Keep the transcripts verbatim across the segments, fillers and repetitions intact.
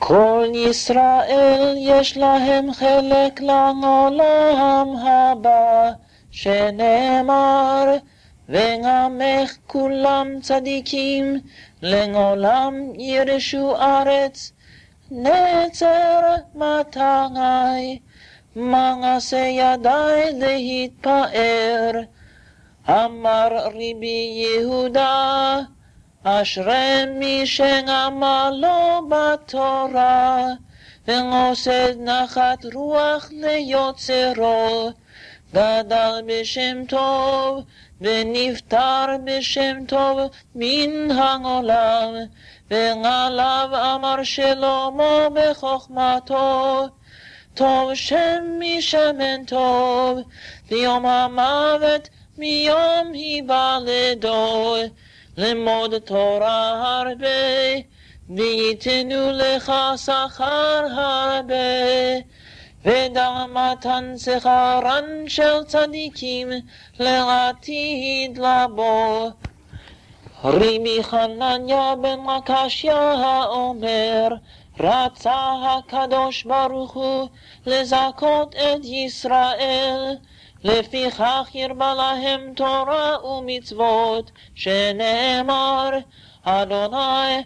כל ישראל יש להם חלק לעולם הבא, שנאמר, ועמך כולם צדיקים, לעולם ירשו ארץ. נצר מתי, מעשה ידי להתפאר. אמר רבי יהודה, אשרי מי שעמלו בתורה, ועושה נחת רוח ליוצרו, גדל בשם טוב, ונפטר בשם טוב מן העולם. ועליו אמר שלמה בחוכמתו, טוב שם משמן טוב, ביום המוות מיום היוולדו. למוד תורה הרבה, ויתנו לך שכר הרבה. ודע מתן שכרן של צדיקים לעתיד לבוא. רבי חנניה בן עקשיא אומר, רצה הקדוש ברוך הוא לזכות את ישראל, לפיכך הרבה להם תורה ומצוות, שנאמר, אדוני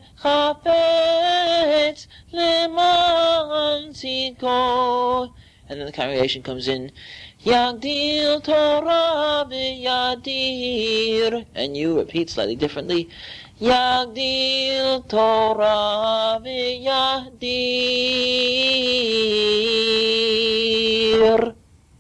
חפץ למען צדקו. And then the congregation comes in, Yagdil Torah v'yadir. And you repeat slightly differently, Yagdil Torah v'yadir.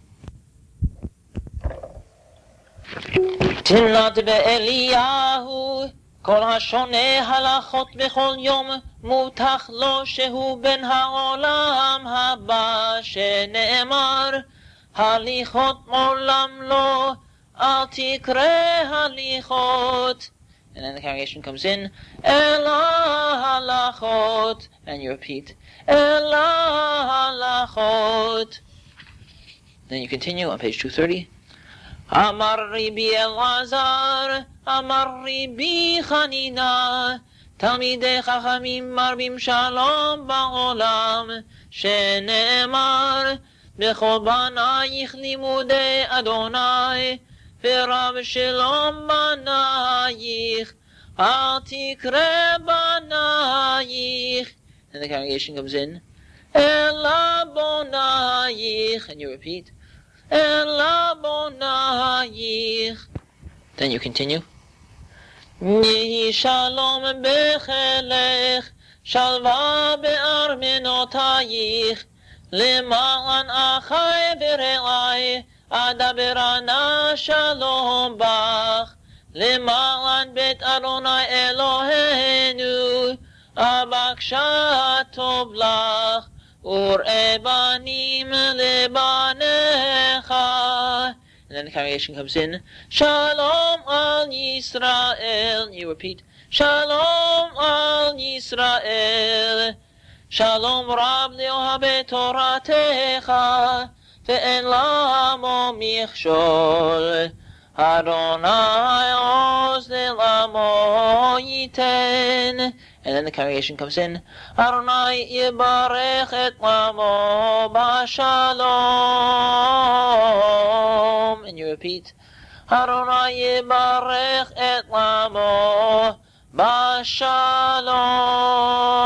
תמנת באליהו, כל השונה הלכות בכל יום, מובטח לו שהוא בן העולם הבא, שנאמר, הליכות עולם לו, אל תקרא הליכות. And then the congregation comes in, Ela halachot, and you repeat, Ela halachot. Then you continue on page two thirty. Amar Rabbi Elazar, Amar Rabbi Chanina, תלמידי חכמים מרבים שלום בעולם, שנאמר, בכל בנייך לימודי אדוני, ורב שלום בנייך, אל תקרא בנייך. And the congregation comes in, אלא בנייך, and you repeat, אלא בנייך. Then you continue. יהי שלום בחילך, שלווה בארמנותייך, למען אחי ורעי, אדבר נא שלום בך, למען בית אדוני אלוהינו, אבקשה טוב לך, וראה בנים לבניך. And then the congregation comes in, Shalom al Yisrael. You repeat, Shalom al Yisrael. Shalom rab leohabe toratecha, ve'en lamo michshol. Adonai oz le'lamo yiten. And then the congregation comes in, Adonai yibarech et lamo b'shalom. And you repeat, Adonai yibarech et lamo b'shalom.